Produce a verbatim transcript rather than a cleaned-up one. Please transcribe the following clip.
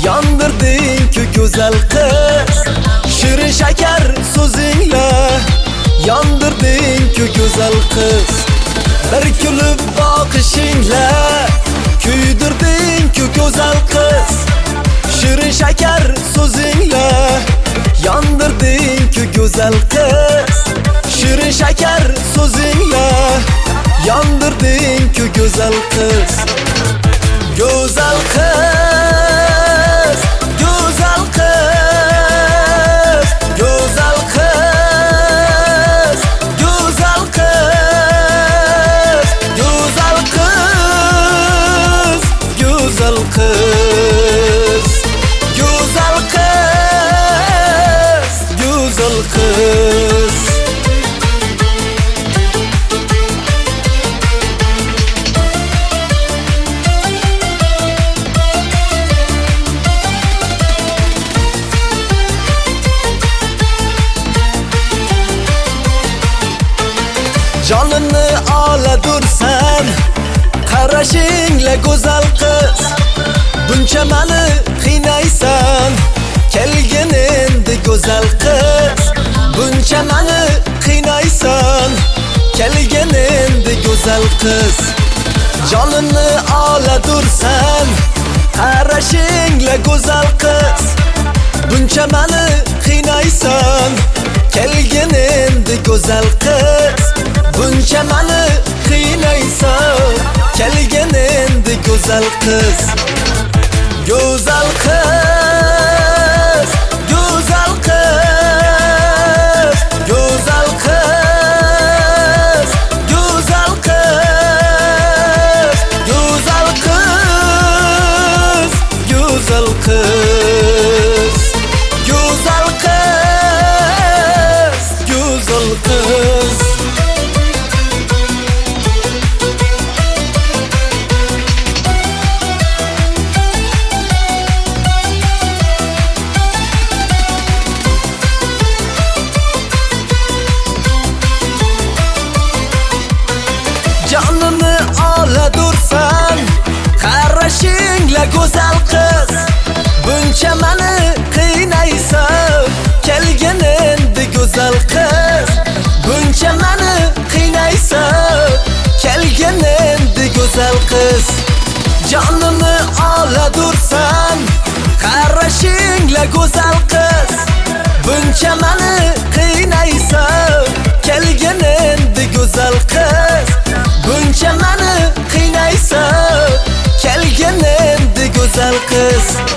Yondirding-ku go'zal qiz, shirin shakar so'zingla. Yondirding-ku go'zal qiz, bir kulib boqishingla. Kuydirding-ku go'zal qiz, shirin shakar so'zingla. Yondirding-ku go'zal qiz, shirin shakar so'zingla. Yondirding-ku go'zal qiz, go'zal qiz, go'zal qiz, go'zal qiz, go'zal qiz, go'zal qiz, go'zal qiz, go'zal qiz, go'zal qiz. Jonimni oladursan, qarashingla go'zal qiz. Buncha meni qiynaysan, kelgin endi go'zal qiz. Buncha meni qiynaysan, kelgin endi go'zal qiz. Jonimni oladursan, qarashingla go'zal qiz. Buncha meni qiynaysan, kelgin endi go'zal qiz. Buncha meni qiynaysan, kelgin endi go'zal qiz. Go'zal qiz, go'zal qiz, go'zal qiz, go'zal qiz, go'zal qiz, go'zal qiz, go'zal qiz, go'zal qiz. Jonimni oladursan, qarashingla go'zal qiz. Buncha meni qiynaysan, kelgin endi go'zal qiz. Buncha meni qiynaysan, kelgin endi go'zal qiz. Jonimni oladursan, qarashingla go'zal qiz. Buncha meni qiynaysan, kelgin endi go'zal qiz. Buncha meni qiynaysan, kelgin endi go'zal qiz.